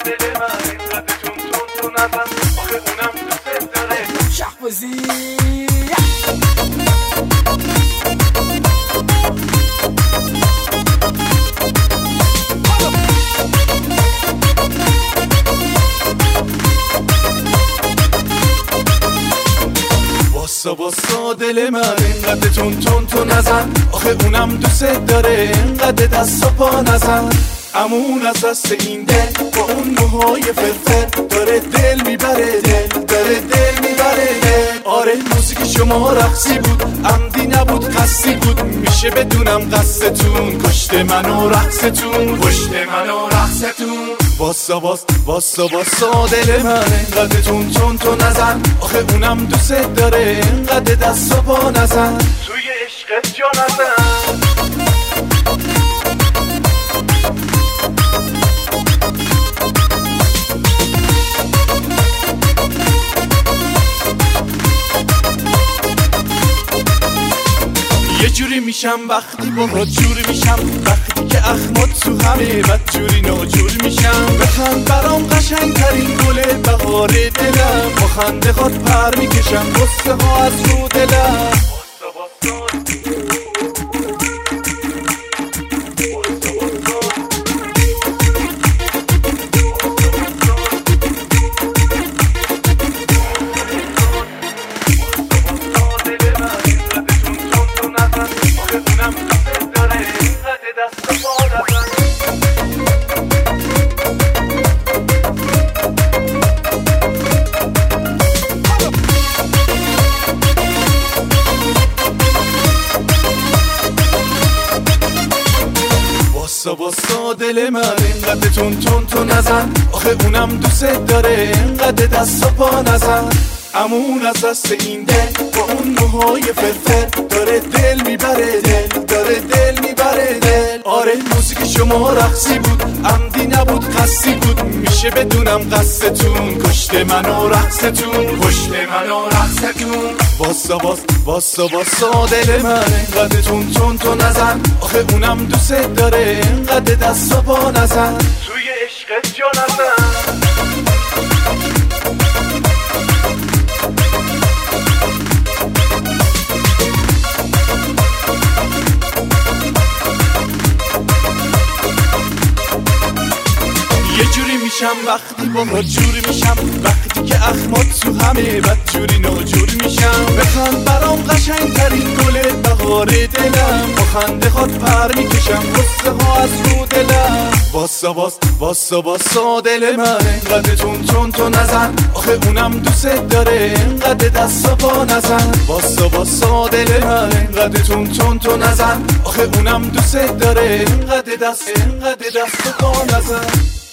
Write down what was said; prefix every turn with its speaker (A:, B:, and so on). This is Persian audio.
A: دل من اینقدر تون تون تو نزن آخه اونم دوست داره
B: شهبازی
A: واسا دل من اینقدر تون تون تو نزن آخه اونم دوست داره اینقدر دست و پا نزن امون از دست این دل با اون موهای فرفر داره دل میبره داره دل میبره آره موزیک شما رقصی بود عمدی نبود قصدی بود میشه بدونم قصدتون کشت منو رقصتون واسا دل من اینقدر تون تون تو نزن آخه اونم دوست داره اینقدر دست و پا نزن توی عشقت جا نزن یه جوری میشم وقتی باهات جوری میشم وقتی که اخمات تو همه بد جوری ناجور میشم بخند برام قشنگ ترین گل بهار دلم با خنده خود پر میکشم غصه ها از رو دلم واسا دل من اینقدر تون تون تو نزن آخه اونم دوست داره اینقدر دست و پا نزن امون از دست این دل با اون موهای فرفر داره دل میبره داره دل میبره آره موزیک شما رقصی بود عمدی نبود قصدی بود میشه بدونم قصدتون کشت منو رقصتون واسا دل من اینقدر تون تون تو نزن آخه اونم دوست داره اینقدر دست و پا نزن توی عشقت جا نزن یه جوری میشم وقتی باهات جوری میشم وقتی که اخمات تو همه بد جوری ناجور میشم بخند برام قشنگ ترین گل بهار دلم با خنده خود پر میکشم غصه ها از رو دلم واسا دل من اینقدر تون تون تو نزن آخه اونم دوست داره اینقدر دست و پا نزن واسا دل من اینقدر تون تون تو نزن آخه اونم دوست داره اینقدر دست و پا نزن